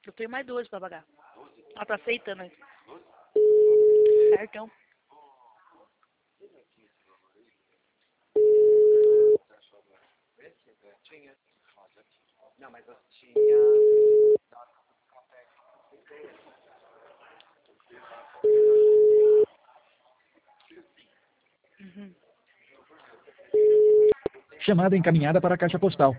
Eu tenho mais 12 pra pagar. Ela tá aceitando aí. Certo. Não, mas eu tinha... Uhum. Chamada encaminhada para a caixa postal.